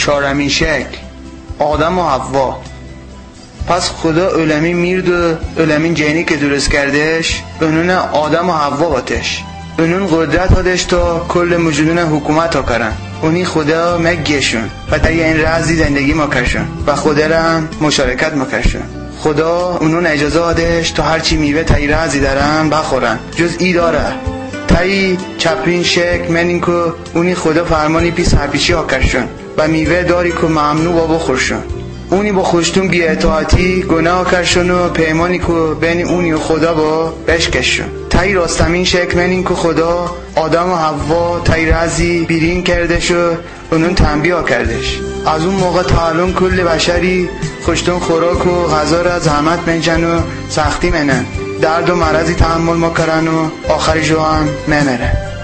چهارمین شکل آدم و حوا. پس خدا علمی میرد و علمین جنی که درست کردش اونون آدم و حوا باتش، اونون قدرت هادش تا کل موجودون حکومت ها کرن. اونی خدا مگیشون و تا این رازی زندگی ما کرشون و خدا را هم مشارکت ما کرشون. خدا اونون اجازه هادش تا هرچی میوه تایی رازی دارن بخورن، جز ای داره تایی چپرین شکل منین که اونی خدا فرمانی پیس هرپیشی ها کرشون و میوه داری که ممنوع با بخورشون. اونی با خوشتون بی اطاعتی گناه کرشون و پیمانی که بین اونی و خدا با بشکشون. تایی راستمین شکل منین که خدا آدم و حوا تایی رازی بیرین کردش و اونون تنبیه کردش. از اون موقع تا الان کل بشری خوشتون خوراک و غذا را زحمت منجن و سختی منن، درد و مرضی تحمل مکرن و آخری جو هم ممرن.